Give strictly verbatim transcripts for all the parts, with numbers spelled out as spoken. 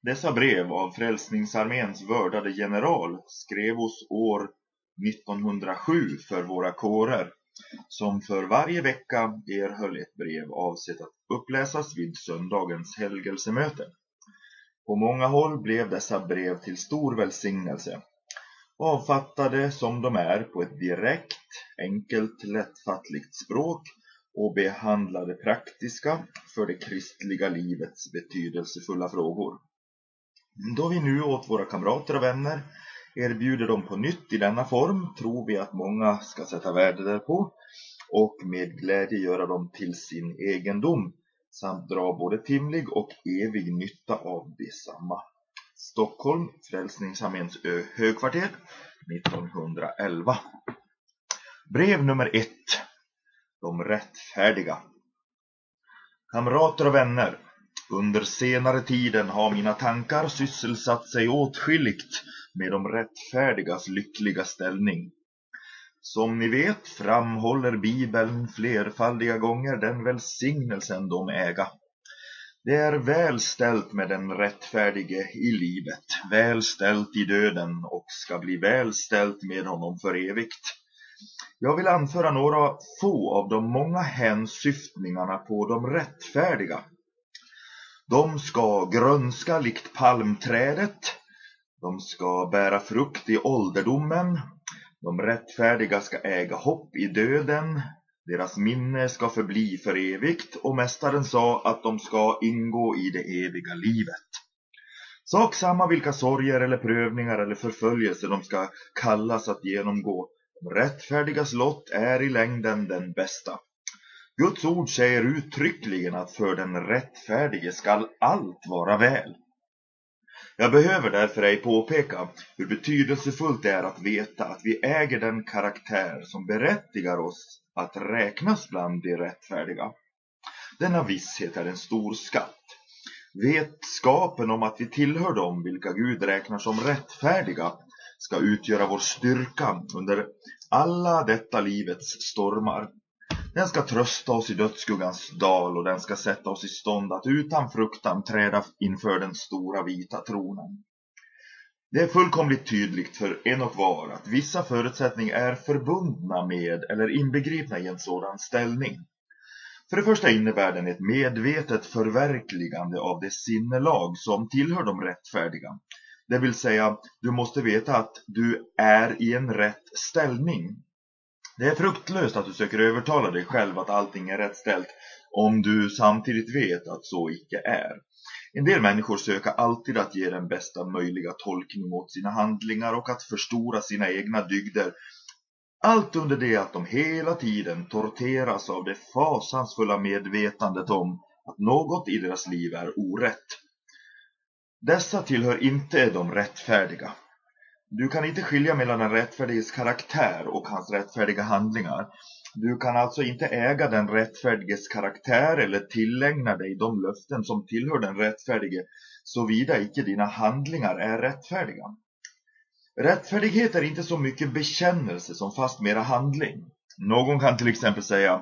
Dessa brev av Frälsningsarméns vördade general skrev oss år nittonhundrasju för våra kårer, som för varje vecka erhöll ett brev avsett att uppläsas vid söndagens helgelsemöte. På många håll blev dessa brev till stor välsignelse, avfattade som de är på ett direkt, enkelt, lättfattligt språk och behandlade praktiska för det kristliga livets betydelsefulla frågor. Då vi nu åt våra kamrater och vänner erbjuder dem på nytt i denna form, tror vi att många ska sätta värde därpå och med glädje göra dem till sin egendom samt dra både timlig och evig nytta av detsamma. Stockholm, Frälsningsarméns högkvarter, nittonhundraelva. Brev nummer ett. De rättfärdiga. Kamrater och vänner, under senare tiden har mina tankar sysselsatt sig åtskilligt med de rättfärdigas lyckliga ställning. Som ni vet framhåller Bibeln flerfaldiga gånger den välsignelsen de äga. Det är väl ställt med den rättfärdige i livet, väl ställt i döden och ska bli väl ställt med honom för evigt. Jag vill anföra några få av de många hänsyftningarna på de rättfärdiga. De ska grönska likt palmträdet, de ska bära frukt i ålderdomen, de rättfärdiga ska äga hopp i döden, deras minne ska förbli för evigt och mästaren sa att de ska ingå i det eviga livet. Sak samma vilka sorger eller prövningar eller förföljelser de ska kallas att genomgå, de rättfärdigas lott är i längden den bästa. Guds ord säger uttryckligen att för den rättfärdige skall allt vara väl. Jag behöver därför ej påpeka hur betydelsefullt det är att veta att vi äger den karaktär som berättigar oss att räknas bland de rättfärdiga. Denna visshet är en stor skatt. Vetskapen om att vi tillhör dem vilka Gud räknar som rättfärdiga ska utgöra vår styrka under alla detta livets stormar. Den ska trösta oss i dödsskuggans dal och den ska sätta oss i stånd att utan fruktan träda inför den stora vita tronen. Det är fullkomligt tydligt för en och var att vissa förutsättningar är förbundna med eller inbegripna i en sådan ställning. För det första innebär den ett medvetet förverkligande av det sinnelag som tillhör de rättfärdiga. Det vill säga, du måste veta att du är i en rätt ställning. Det är fruktlöst att du söker övertala dig själv att allting är rätt ställt om du samtidigt vet att så icke är. En del människor söker alltid att ge den bästa möjliga tolkning åt sina handlingar och att förstora sina egna dygder. Allt under det att de hela tiden torteras av det fasansfulla medvetandet om att något i deras liv är orätt. Dessa tillhör inte de rättfärdiga. Du kan inte skilja mellan den rättfärdiges karaktär och hans rättfärdiga handlingar. Du kan alltså inte äga den rättfärdiges karaktär eller tillägna dig de löften som tillhör den rättfärdige, såvida icke dina handlingar är rättfärdiga. Rättfärdighet är inte så mycket bekännelse som fastmera handling. Någon kan till exempel säga: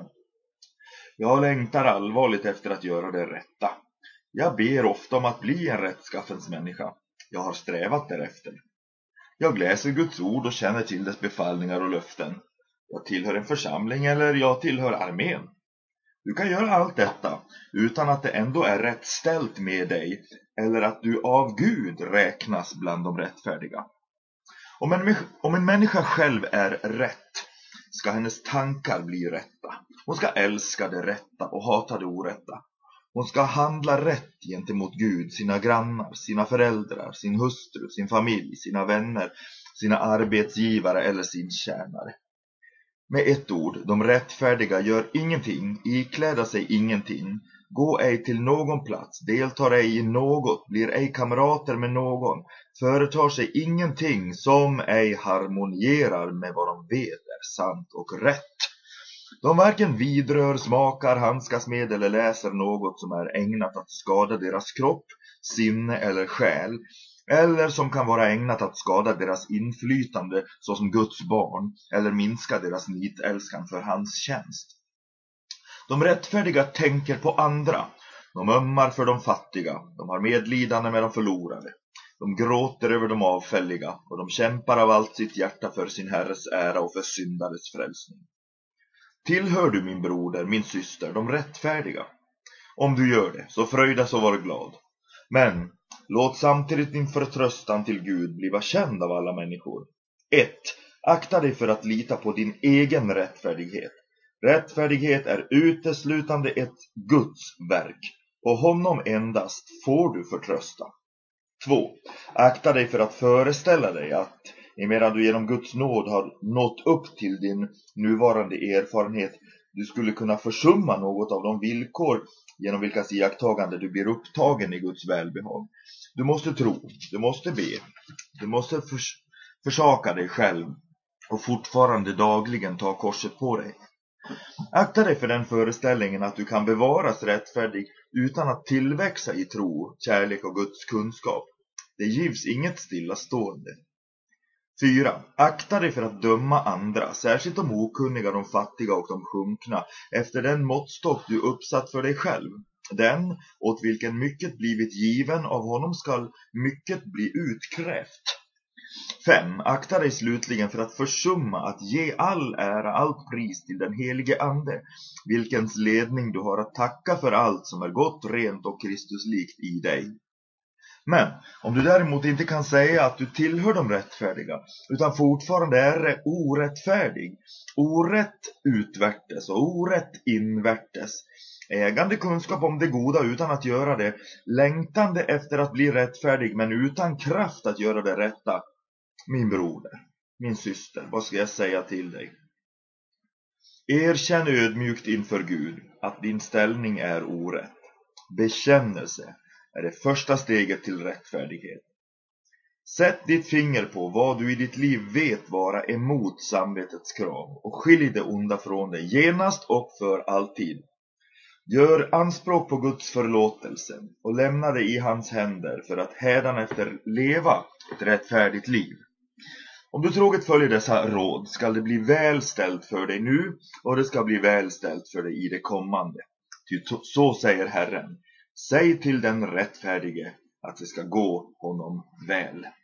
jag längtar allvarligt efter att göra det rätta. Jag ber ofta om att bli en rättskaffens människa. Jag har strävat därefter. Jag läser Guds ord och känner till dess befallningar och löften. Jag tillhör en församling eller jag tillhör armén. Du kan göra allt detta utan att det ändå är rätt ställt med dig eller att du av Gud räknas bland de rättfärdiga. Om en, om en människa själv är rätt ska hennes tankar bli rätta. Hon ska älska det rätta och hata det orätta. Hon ska handla rätt gentemot Gud, sina grannar, sina föräldrar, sin hustru, sin familj, sina vänner, sina arbetsgivare eller sin tjänare. Med ett ord, de rättfärdiga gör ingenting, ikläda sig ingenting, gå ej till någon plats, deltar ej i något, blir ej kamrater med någon, företar sig ingenting som ej harmonierar med vad de vet är sant och rätt. De varken vidrör, smakar, handskas med eller läser något som är ägnat att skada deras kropp, sinne eller själ, eller som kan vara ägnat att skada deras inflytande såsom Guds barn, eller minska deras nitälskan för hans tjänst. De rättfärdiga tänker på andra, De ömmar för de fattiga, de har medlidande med de förlorade. De gråter över de avfälliga och de kämpar av allt sitt hjärta för sin Herres ära och för syndares frälsning. Tillhör du, min broder, min syster, de rättfärdiga? Om du gör det, så fröjdas och var glad. Men låt samtidigt din förtröstan till Gud bliva känd av alla människor. ett. Akta dig för att lita på din egen rättfärdighet. Rättfärdighet är uteslutande ett Guds verk. På honom endast får du förtrösta. två. Akta dig för att föreställa dig att emedan du genom Guds nåd har nått upp till din nuvarande erfarenhet, du skulle kunna försumma något av de villkor genom vilkas iakttagande du blir upptagen i Guds välbehag. Du måste tro, du måste be, du måste förs- försaka dig själv och fortfarande dagligen ta korset på dig. Akta dig för den föreställningen att du kan bevaras rättfärdig utan att tillväxa i tro, kärlek och Guds kunskap. Det givs inget stillastående. fyra. Akta dig för att döma andra, särskilt de okunniga, de fattiga och de sjunkna, efter den måttstock du uppsatt för dig själv. Den, åt vilken mycket blivit given, av honom skall mycket bli utkrävt. fem. Akta dig slutligen för att försumma att ge all ära, allt pris till den helige Ande, vilkens ledning du har att tacka för allt som är gott, rent och Kristuslikt i dig. Men om du däremot inte kan säga att du tillhör de rättfärdiga, utan fortfarande är orättfärdig, orätt utvärtes och orätt invärtes, ägande kunskap om det goda utan att göra det, längtande efter att bli rättfärdig men utan kraft att göra det rätta, min broder, min syster, vad ska jag säga till dig? Erkänn ödmjukt inför Gud att din ställning är orätt. Bekännelse är det första steget till rättfärdighet. Sätt ditt finger på vad du i ditt liv vet vara emot samvetets krav och skilj det onda från dig genast och för alltid. Gör anspråk på Guds förlåtelse och lämna det i hans händer för att hädanefter leva ett rättfärdigt liv. Om du troget följer dessa råd skall det bli väl ställt för dig nu och det ska bli väl ställt för dig i det kommande. Ty så säger Herren. Säg till den rättfärdige att det ska gå honom väl.